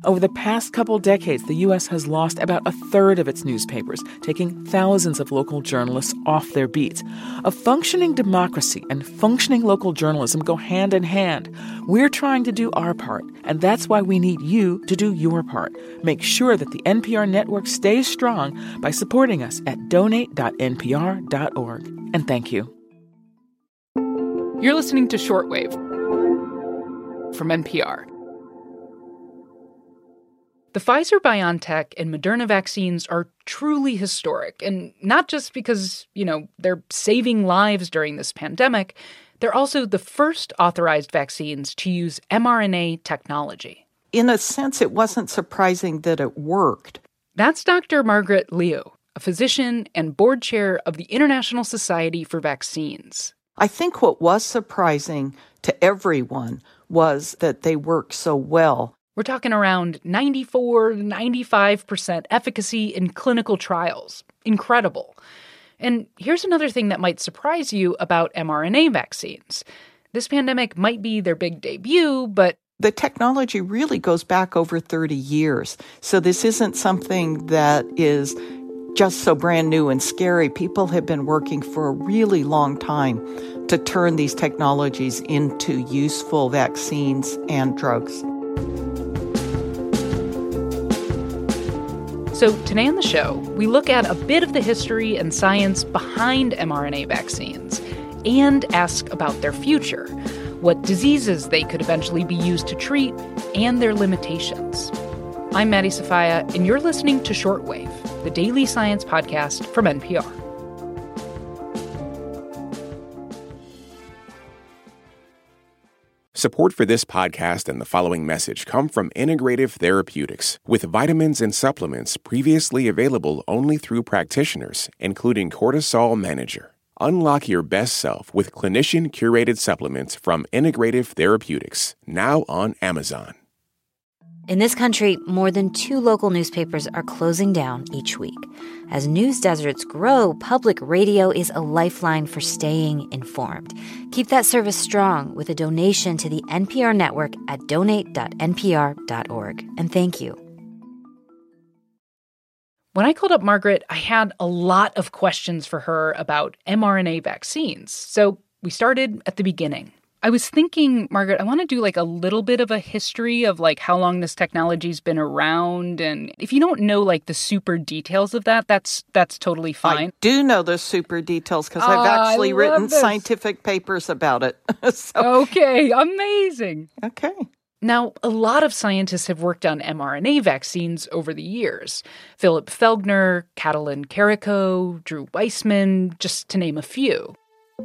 Over the past couple decades, the U.S. has lost about a third of its newspapers, taking thousands of local journalists off their beats. A functioning democracy and functioning local journalism go hand in hand. We're trying to do our part, and that's why we need you to do your part. Make sure that the NPR network stays strong by supporting us at donate.npr.org. And thank you. You're listening to Shortwave from NPR. The Pfizer-BioNTech and Moderna vaccines are truly historic, and not just because, they're saving lives during this pandemic. They're also the first authorized vaccines to use mRNA technology. In a sense, it wasn't surprising that it worked. That's Dr. Margaret Liu, a physician and board chair of the International Society for Vaccines. I think what was surprising to everyone was that they worked so well. We're talking around 94, 95% efficacy in clinical trials. Incredible. And here's another thing that might surprise you about mRNA vaccines. This pandemic might be their big debut, but the technology really goes back over 30 years. So this isn't something that is just so brand new and scary. People have been working for a really long time to turn these technologies into useful vaccines and drugs. So today on the show, we look at a bit of the history and science behind mRNA vaccines and ask about their future, what diseases they could eventually be used to treat, and their limitations. I'm Maddie Sofia, and you're listening to Shortwave, the daily science podcast from NPR. Support for this podcast and the following message come from Integrative Therapeutics, with vitamins and supplements previously available only through practitioners, including Cortisol Manager. Unlock your best self with clinician-curated supplements from Integrative Therapeutics, now on Amazon. In this country, more than 2 local newspapers are closing down each week. As news deserts grow, public radio is a lifeline for staying informed. Keep that service strong with a donation to the NPR network at donate.npr.org. And thank you. When I called up Margaret, I had a lot of questions for her about mRNA vaccines. So we started at the beginning. I was thinking, Margaret, I want to do a little bit of a history of how long this technology's been around. And if you don't know the super details of that, that's totally fine. I do know the super details because I've actually written scientific papers about it. Okay, amazing. Okay. Now, a lot of scientists have worked on mRNA vaccines over the years. Philip Felgner, Katalin Karikó, Drew Weissman, just to name a few.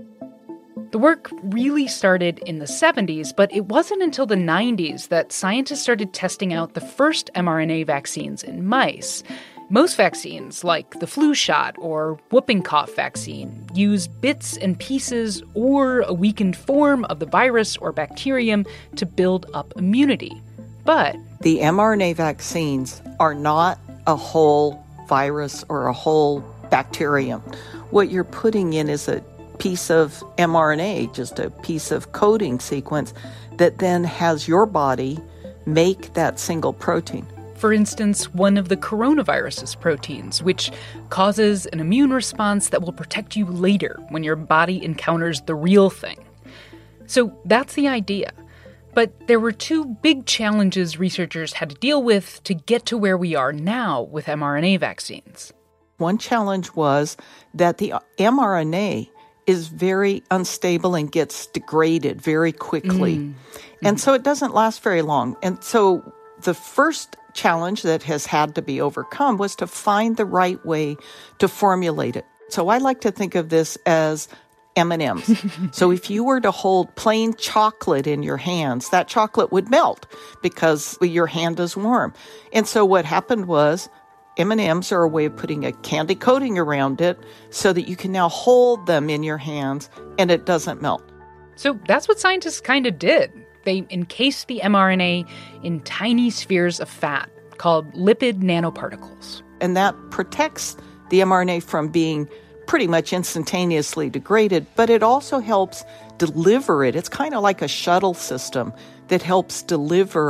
The work really started in the 70s, but it wasn't until the 90s that scientists started testing out the first mRNA vaccines in mice. Most vaccines, like the flu shot or whooping cough vaccine, use bits and pieces or a weakened form of the virus or bacterium to build up immunity. But the mRNA vaccines are not a whole virus or a whole bacterium. What you're putting in is a piece of mRNA, just a piece of coding sequence that then has your body make that single protein. For instance, one of the coronavirus's proteins, which causes an immune response that will protect you later when your body encounters the real thing. So that's the idea. But there were 2 big challenges researchers had to deal with to get to where we are now with mRNA vaccines. One challenge was that the mRNA is very unstable and gets degraded very quickly. And so it doesn't last very long. And so the first challenge that has had to be overcome was to find the right way to formulate it. So I like to think of this as M&Ms. So if you were to hold plain chocolate in your hands, that chocolate would melt because your hand is warm. And so what happened was M&Ms are a way of putting a candy coating around it so that you can now hold them in your hands and it doesn't melt. So that's what scientists kind of did. They encased the mRNA in tiny spheres of fat called lipid nanoparticles. And that protects the mRNA from being pretty much instantaneously degraded, but it also helps deliver it. It's kind of like a shuttle system that helps deliver the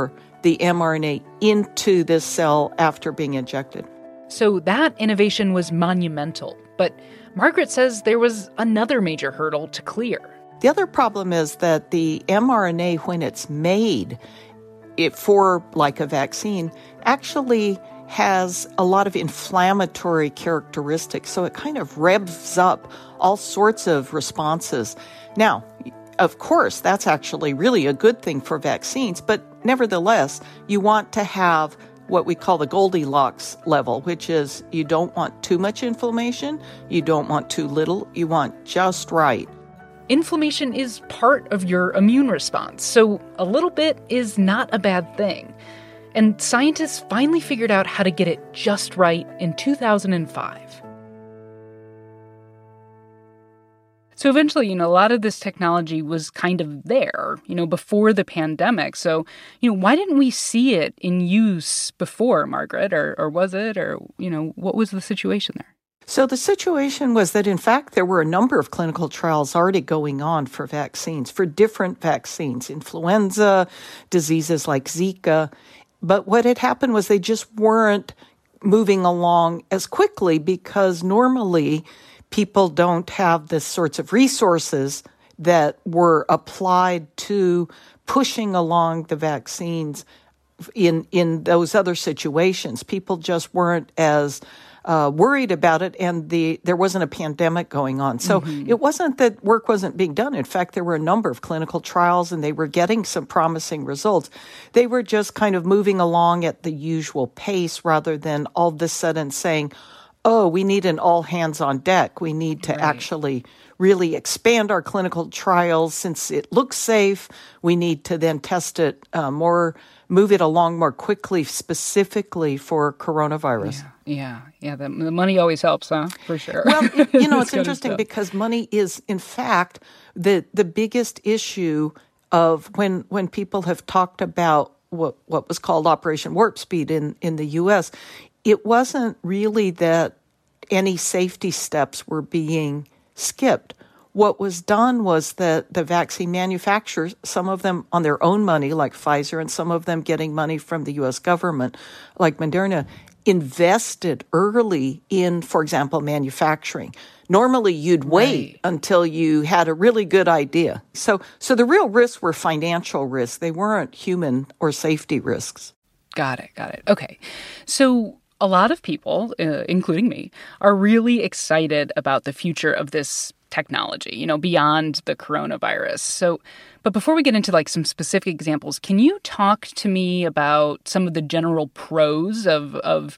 the mRNA into this cell after being injected. So that innovation was monumental. But Margaret says there was another major hurdle to clear. The other problem is that the mRNA, when it's made for like a vaccine, actually has a lot of inflammatory characteristics. So it kind of revs up all sorts of responses. Now, of course, that's actually really a good thing for vaccines, but nevertheless, you want to have what we call the Goldilocks level, which is you don't want too much inflammation, you don't want too little, you want just right. Inflammation is part of your immune response, so a little bit is not a bad thing. And scientists finally figured out how to get it just right in 2005. So eventually, a lot of this technology was kind of there, before the pandemic. So, why didn't we see it in use before, Margaret? Or was it? Or, what was the situation there? So the situation was that, in fact, there were a number of clinical trials already going on for vaccines, for different vaccines, influenza, diseases like Zika. But what had happened was they just weren't moving along as quickly because normally people don't have the sorts of resources that were applied to pushing along the vaccines in those other situations. People just weren't as worried about it, and there wasn't a pandemic going on. So It wasn't that work wasn't being done. In fact, there were a number of clinical trials, and they were getting some promising results. They were just kind of moving along at the usual pace rather than all of a sudden saying, oh, we need an all hands on deck. We need to actually really expand our clinical trials since it looks safe. We need to then test it move it along more quickly, specifically for coronavirus. Yeah. The money always helps, huh? For sure. Well, it's interesting because money is, in fact, the biggest issue of when people have talked about what was called Operation Warp Speed in the U.S., it wasn't really that any safety steps were being skipped. What was done was that the vaccine manufacturers, some of them on their own money, like Pfizer, and some of them getting money from the U.S. government, like Moderna, invested early in, for example, manufacturing. Normally, you'd wait until you had a really good idea. So the real risks were financial risks. They weren't human or safety risks. Got it. Okay. So a lot of people, including me, are really excited about the future of this technology, beyond the coronavirus. But before we get into some specific examples, can you talk to me about some of the general pros of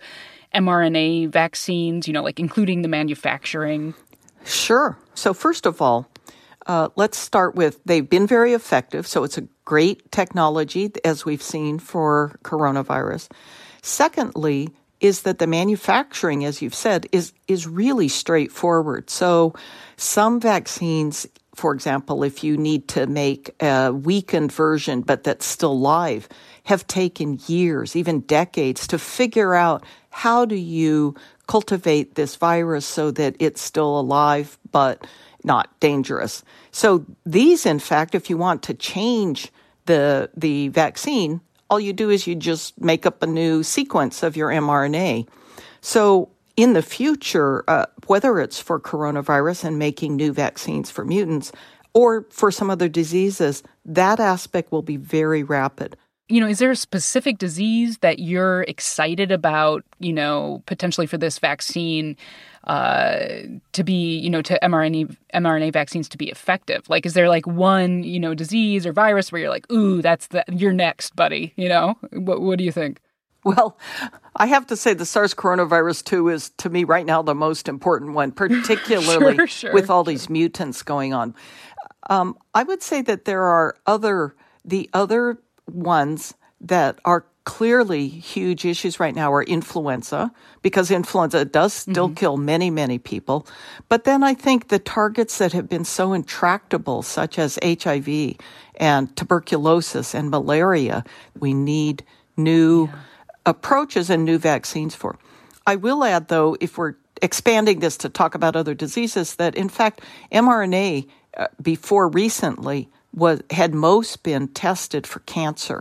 mRNA vaccines, including the manufacturing? Sure. So first of all, let's start with they've been very effective. So it's a great technology, as we've seen for coronavirus. Secondly, is that the manufacturing, as you've said, is really straightforward. So some vaccines, for example, if you need to make a weakened version but that's still live, have taken years, even decades, to figure out how do you cultivate this virus so that it's still alive but not dangerous. So these, in fact, if you want to change the vaccine, all you do is you just make up a new sequence of your mRNA. So in the future, whether it's for coronavirus and making new vaccines for mutants or for some other diseases, that aspect will be very rapid. Is there a specific disease that you're excited about, potentially for this vaccine to be, to mRNA vaccines to be effective? Is there one, disease or virus where you're like, ooh, you're next, buddy, What do you think? Well, I have to say the SARS coronavirus 2 is, to me, right now the most important one, particularly with all these mutants going on. I would say that there are the other ones that are clearly huge issues right now are influenza, because influenza does still kill many, many people. But then I think the targets that have been so intractable, such as HIV and tuberculosis and malaria, we need new approaches and new vaccines for. I will add, though, if we're expanding this to talk about other diseases, that in fact mRNA before recently had most been tested for cancer.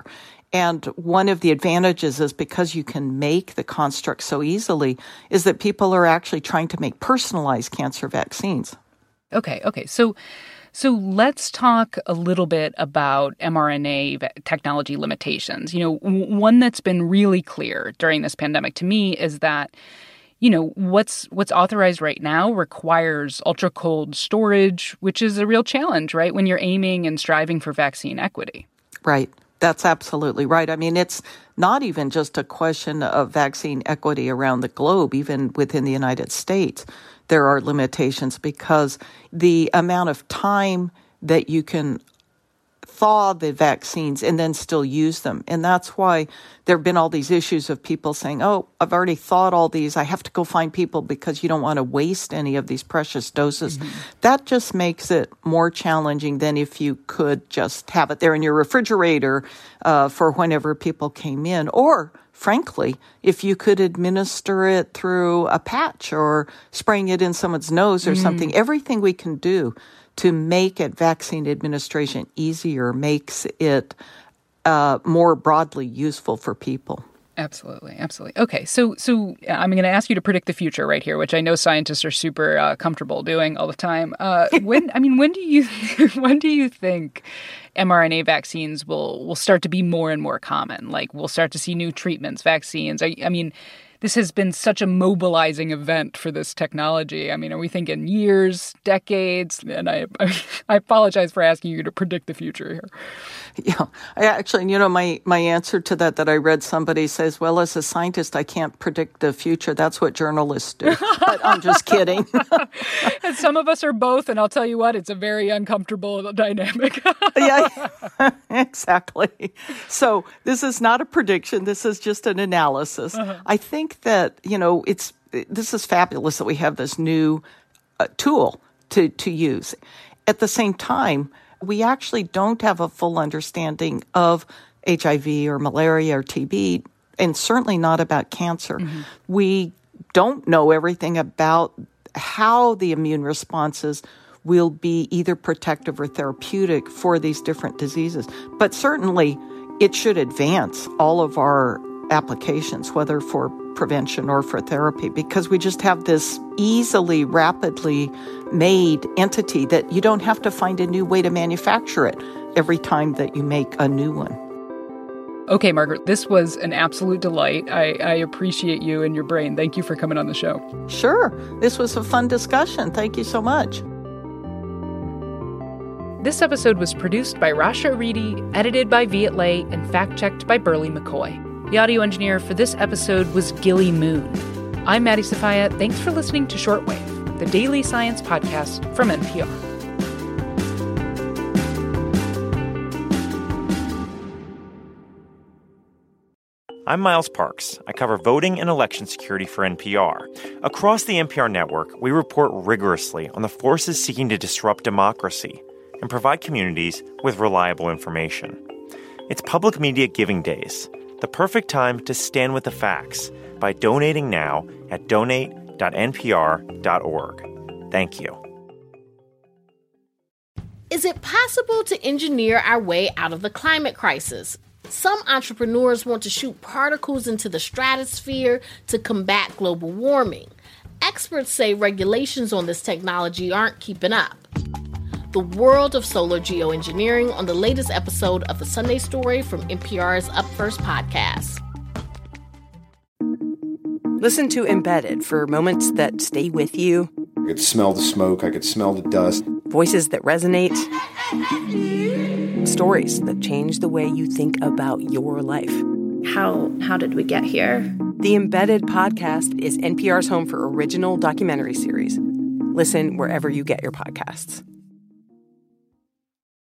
And one of the advantages is because you can make the construct so easily is that people are actually trying to make personalized cancer vaccines. Okay. So let's talk a little bit about mRNA technology limitations. One that's been really clear during this pandemic to me is that, what's authorized right now requires ultra-cold storage, which is a real challenge, right, when you're aiming and striving for vaccine equity. Right. That's absolutely right. I mean, it's not even just a question of vaccine equity around the globe, even within the United States. There are limitations because the amount of time that you can thaw the vaccines and then still use them. And that's why there have been all these issues of people saying, oh, I've already thawed all these. I have to go find people because you don't want to waste any of these precious doses. Mm-hmm. That just makes it more challenging than if you could just have it there in your refrigerator for whenever people came in. Or, frankly, if you could administer it through a patch or spraying it in someone's nose or something, everything we can do to make it vaccine administration easier makes it more broadly useful for people. Absolutely. Okay, so I'm going to ask you to predict the future right here, which I know scientists are super comfortable doing all the time. When do you think mRNA vaccines will start to be more and more common? Like, we'll start to see new treatments, vaccines. I mean, this has been such a mobilizing event for this technology. I mean, are we thinking years, decades? And I apologize for asking you to predict the future here. Yeah, my answer to that I read somebody says, well, as a scientist, I can't predict the future. That's what journalists do. But I'm just kidding. And some of us are both, and I'll tell you what, it's a very uncomfortable dynamic. Yeah, exactly. So this is not a prediction. This is just an analysis. Uh-huh. I think that, this is fabulous that we have this new tool to use. At the same time, we actually don't have a full understanding of HIV or malaria or TB, and certainly not about cancer. Mm-hmm. We don't know everything about how the immune responses will be either protective or therapeutic for these different diseases. But certainly, it should advance all of our applications, whether for prevention or for therapy, because we just have this easily, rapidly made entity that you don't have to find a new way to manufacture it every time that you make a new one. Okay, Margaret, this was an absolute delight. I appreciate you and your brain. Thank you for coming on the show. Sure. This was a fun discussion. Thank you so much. This episode was produced by Rasha Reedy, edited by Viet Le, and fact-checked by Burley McCoy. The audio engineer for this episode was Gilly Moon. I'm Maddie Sofia. Thanks for listening to Shortwave, the daily science podcast from NPR. I'm Miles Parks. I cover voting and election security for NPR. Across the NPR network, we report rigorously on the forces seeking to disrupt democracy and provide communities with reliable information. It's Public Media Giving Days, the perfect time to stand with the facts by donating now at donate.npr.org. Thank you. Is it possible to engineer our way out of the climate crisis? Some entrepreneurs want to shoot particles into the stratosphere to combat global warming. Experts say regulations on this technology aren't keeping up. The world of solar geoengineering on the latest episode of The Sunday Story from NPR's Up First podcast. Listen to Embedded for moments that stay with you. I could smell the smoke. I could smell the dust. Voices that resonate. Stories that change the way you think about your life. How did we get here? The Embedded podcast is NPR's home for original documentary series. Listen wherever you get your podcasts.